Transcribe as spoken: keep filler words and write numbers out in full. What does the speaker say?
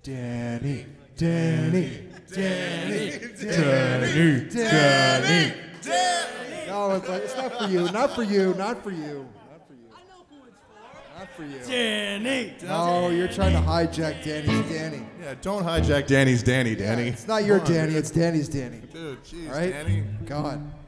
Danny, Danny, Danny, Danny, Danny, Danny. No, it's like it's not for you. Not for you. Not for you. Not for you. I know who it's for. Not for you. Danny. No, you're trying to hijack Danny's Danny. Yeah, don't hijack Danny's Danny, Danny. It's not your Come on, Danny. dude. It's Danny's Danny. Dude, jeez, All right? Danny. God.